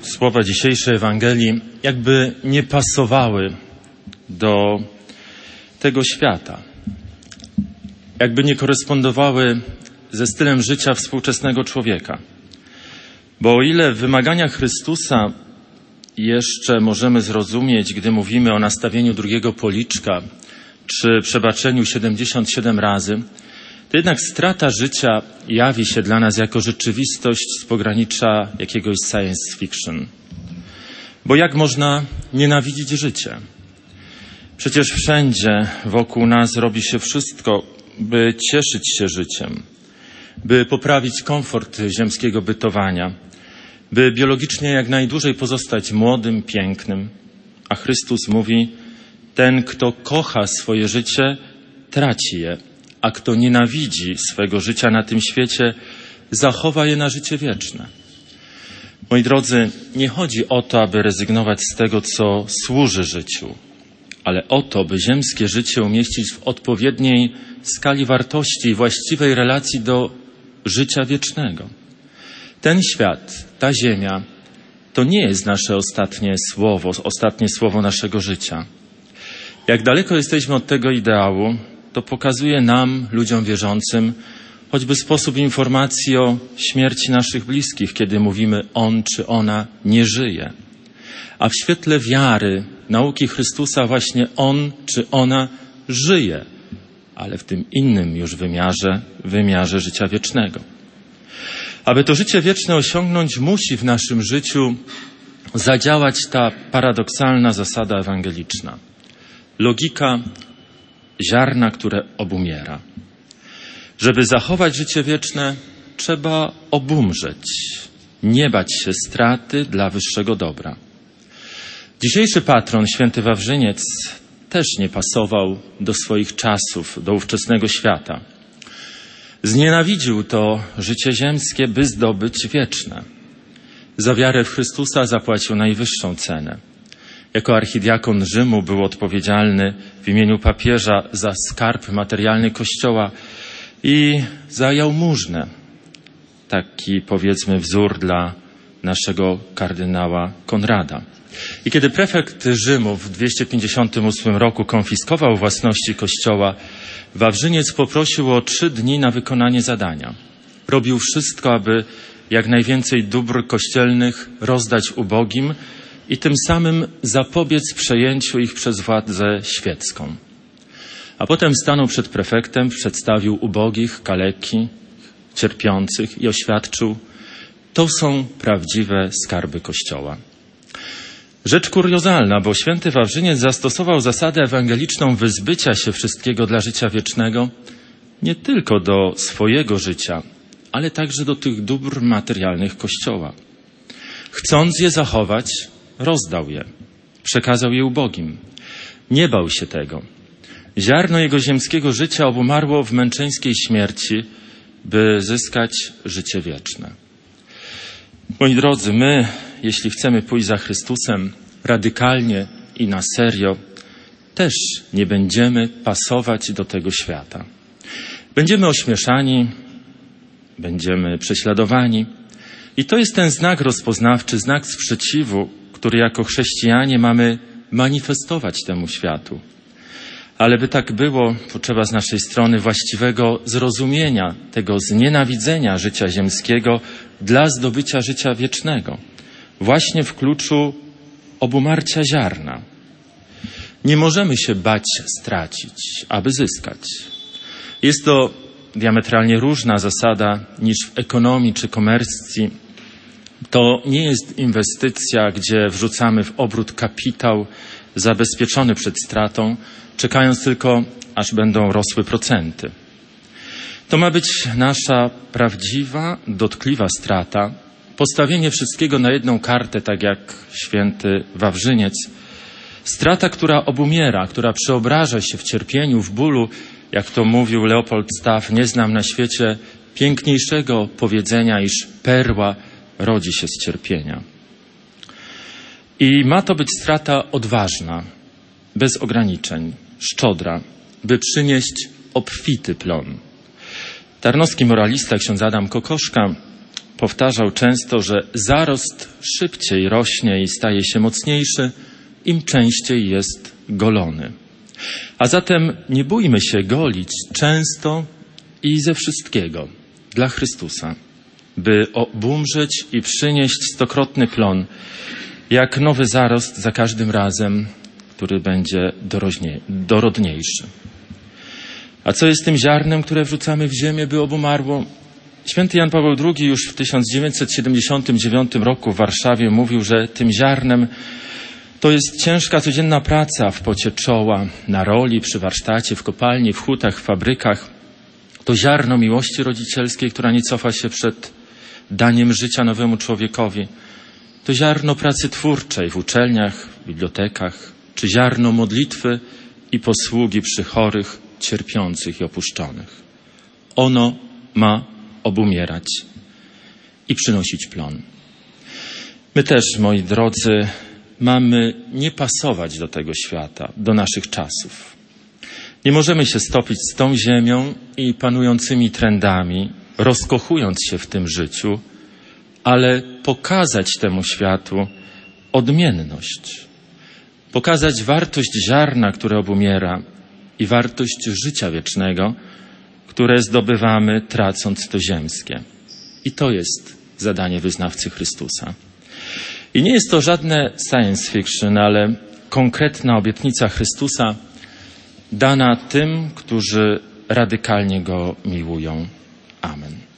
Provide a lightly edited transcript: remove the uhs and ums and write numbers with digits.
słowa dzisiejszej Ewangelii jakby nie pasowały do tego świata. Jakby nie korespondowały ze stylem życia współczesnego człowieka. Bo o ile wymagania Chrystusa jeszcze możemy zrozumieć, gdy mówimy o nastawieniu drugiego policzka czy przebaczeniu 77 razy, to jednak strata życia jawi się dla nas jako rzeczywistość z pogranicza jakiegoś science fiction. Bo jak można nienawidzić życia? Przecież wszędzie wokół nas robi się wszystko, by cieszyć się życiem, by poprawić komfort ziemskiego bytowania, by biologicznie jak najdłużej pozostać młodym, pięknym. A Chrystus mówi, ten, kto kocha swoje życie, traci je, a kto nienawidzi swego życia na tym świecie, zachowa je na życie wieczne. Moi drodzy, nie chodzi o to, aby rezygnować z tego, co służy życiu, ale o to, by ziemskie życie umieścić w odpowiedniej skali wartości i właściwej relacji do życia wiecznego. Ten świat, ta ziemia, to nie jest nasze ostatnie słowo naszego życia. Jak daleko jesteśmy od tego ideału, to pokazuje nam, ludziom wierzącym, choćby sposób informacji o śmierci naszych bliskich, kiedy mówimy on czy ona nie żyje. A w świetle wiary, nauki Chrystusa właśnie on czy ona żyje, ale w tym innym już wymiarze życia wiecznego. Aby to życie wieczne osiągnąć, musi w naszym życiu zadziałać ta paradoksalna zasada ewangeliczna. Logika ziarna, które obumiera. Żeby zachować życie wieczne, trzeba obumrzeć, nie bać się straty dla wyższego dobra. Dzisiejszy patron, święty Wawrzyniec, też nie pasował do swoich czasów, do ówczesnego świata. Znienawidził to życie ziemskie, by zdobyć wieczne. Za wiarę w Chrystusa zapłacił najwyższą cenę. Jako archidiakon Rzymu był odpowiedzialny w imieniu papieża za skarb materialny Kościoła i za jałmużnę. Taki, powiedzmy, wzór dla naszego kardynała Konrada. I kiedy prefekt Rzymu w 258 roku konfiskował własności Kościoła, Wawrzyniec poprosił o 3 dni na wykonanie zadania. Robił wszystko, aby jak najwięcej dóbr kościelnych rozdać ubogim i tym samym zapobiec przejęciu ich przez władzę świecką. A potem stanął przed prefektem, przedstawił ubogich, kaleki, cierpiących i oświadczył, to są prawdziwe skarby Kościoła. Rzecz kuriozalna, bo święty Wawrzyniec zastosował zasadę ewangeliczną wyzbycia się wszystkiego dla życia wiecznego nie tylko do swojego życia, ale także do tych dóbr materialnych Kościoła. Chcąc je zachować, rozdał je, przekazał je ubogim. Nie bał się tego. Ziarno jego ziemskiego życia obumarło w męczeńskiej śmierci, by zyskać życie wieczne. Moi drodzy, my, jeśli chcemy pójść za Chrystusem radykalnie i na serio, też nie będziemy pasować do tego świata. Będziemy ośmieszani, będziemy prześladowani i to jest ten znak rozpoznawczy, znak sprzeciwu, który jako chrześcijanie mamy manifestować temu światu. Ale by tak było, potrzeba z naszej strony właściwego zrozumienia tego znienawidzenia życia ziemskiego dla zdobycia życia wiecznego. Właśnie w kluczu obumarcia ziarna. Nie możemy się bać stracić, aby zyskać. Jest to diametralnie różna zasada niż w ekonomii czy komercji. To nie jest inwestycja, gdzie wrzucamy w obrót kapitał zabezpieczony przed stratą, czekając tylko, aż będą rosły procenty. To ma być nasza prawdziwa, dotkliwa strata, postawienie wszystkiego na jedną kartę, tak jak święty Wawrzyniec. Strata, która obumiera, która przeobraża się w cierpieniu, w bólu, jak to mówił Leopold Staff, nie znam na świecie piękniejszego powiedzenia, iż perła rodzi się z cierpienia. I ma to być strata odważna, bez ograniczeń, szczodra, by przynieść obfity plon. Tarnowski moralista, ksiądz Adam Kokoszka, powtarzał często, że zarost szybciej rośnie i staje się mocniejszy, im częściej jest golony. A zatem nie bójmy się golić często i ze wszystkiego dla Chrystusa, by obumrzeć i przynieść stokrotny plon, jak nowy zarost za każdym razem, który będzie dorodniejszy. A co jest tym ziarnem, które wrzucamy w ziemię, by obumarło? Święty Jan Paweł II już w 1979 roku w Warszawie mówił, że tym ziarnem to jest ciężka, codzienna praca w pocie czoła, na roli, przy warsztacie, w kopalni, w hutach, w fabrykach. To ziarno miłości rodzicielskiej, która nie cofa się przed daniem życia nowemu człowiekowi. To ziarno pracy twórczej w uczelniach, w bibliotekach, czy ziarno modlitwy i posługi przy chorych, cierpiących i opuszczonych. Ono ma obumierać i przynosić plon. My też, moi drodzy, mamy nie pasować do tego świata, do naszych czasów. Nie możemy się stopić z tą ziemią i panującymi trendami, rozkochując się w tym życiu, ale pokazać temu światu odmienność. Pokazać wartość ziarna, które obumiera i wartość życia wiecznego, które zdobywamy, tracąc to ziemskie. I to jest zadanie wyznawcy Chrystusa. I nie jest to żadne science fiction, ale konkretna obietnica Chrystusa dana tym, którzy radykalnie Go miłują. Amen.